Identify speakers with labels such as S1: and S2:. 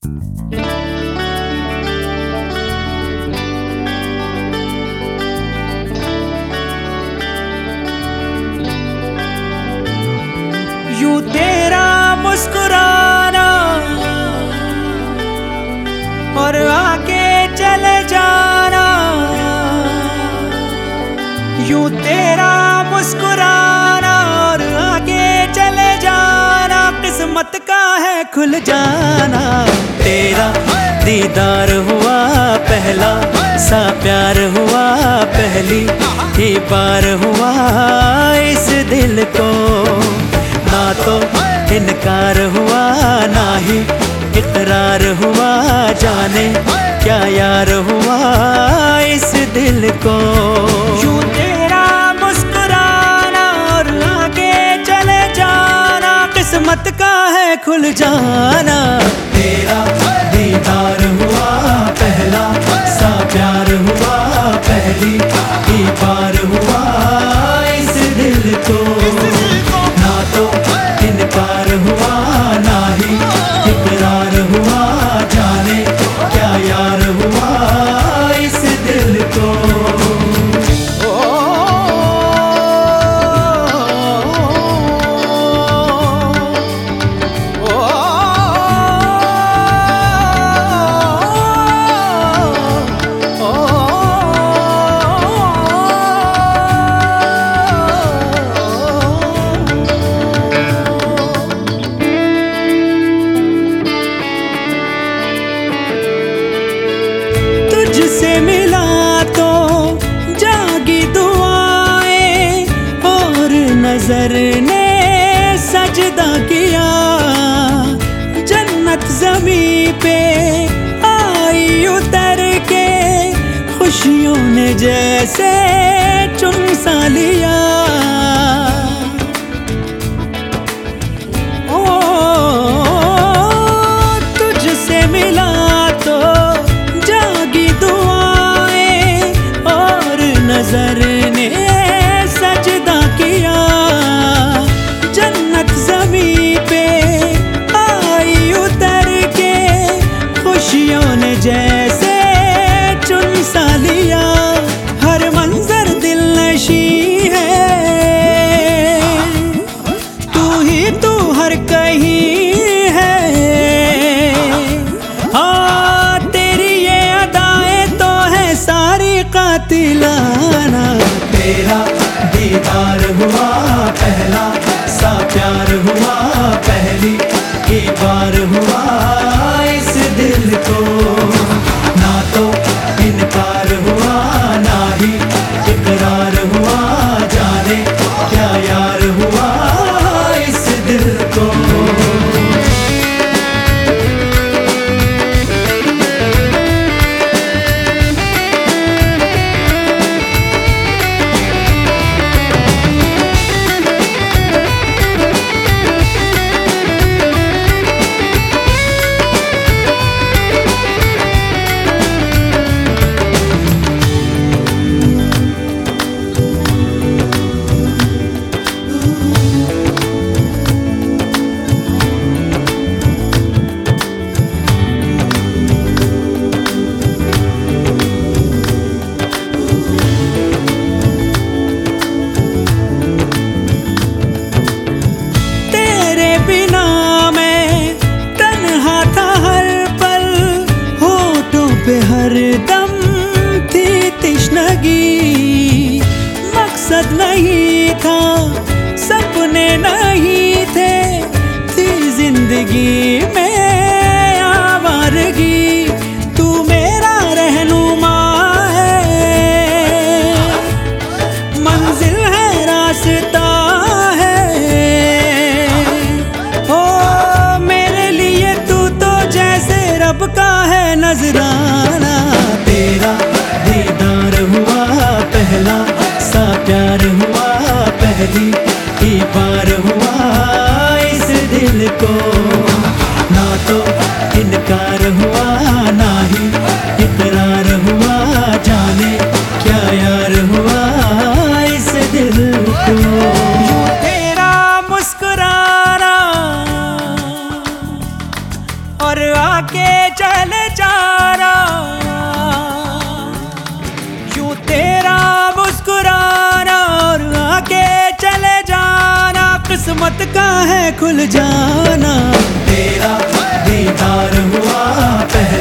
S1: यूं तेरा मुस्कुराना और आके चले जाना, यूं तेरा मुस्कुराना और आके चले जाना, किस्मत का है खुल जाना। तेरा दीदार हुआ पहला सा प्यार हुआ, पहली ही बार हुआ इस दिल को, ना तो इनकार हुआ ना ही इकरार हुआ, जाने क्या यार हुआ इस दिल को। यूं तेरा मुस्कुराना और आगे चले जाना, किस्मत का है खुल जाना। तेरा दीदार हुआ पहला सा प्यार हुआ, पहली ही बार हुआ इस दिल को, ना तो इनकार हुआ ना ही इकरार हुआ, जाने क्या यार हुआ इस दिल को। तुझसे मिला तो जागी दुआएं और नजर ने सजदा किया, जन्नत ज़मीं पे आई उतर के खुशियों ने जैसे चुन सा लिया। तुझसे मिला तो जागी दुआएं और नजर ने सजदा किया, जन्नत ज़मीं पे आई उतर के खुशियों ने जैसे चुन सा लिया। हर मंजर दिल नशी है, तू ही तू हर कहीं है। हाँ तेरी ये अदाएं तो है सारी कातिलाना। तेरा दीदार हुआ पहला सा प्यार हुआ, पहली ही बार हुआ इस दिल को, ना तो इनकार हुआ ना ही इकरार हुआ, जाने क्या यार हुआ इस दिल को। पे हर दम थी तिश्नगी, मकसद नहीं था सपने नहीं थे, थी जिंदगी में आवारगी। तू मेरा रहनुमा है, मंजिल है रास्ता है, ओ मेरे लिए तू तो जैसे रब का है नजराना। तेरा दीदार हुआ पहला सा प्यार हुआ, पहली ही बार हुआ इस दिल को, ना तो इनकार हुआ ना ही इकरार हुआ, जाने क्या यार हुआ इस दिल को। तेरा मुस्कुराना और आके किस्मत का है खुल जाना,
S2: तेरा दीदार हुआ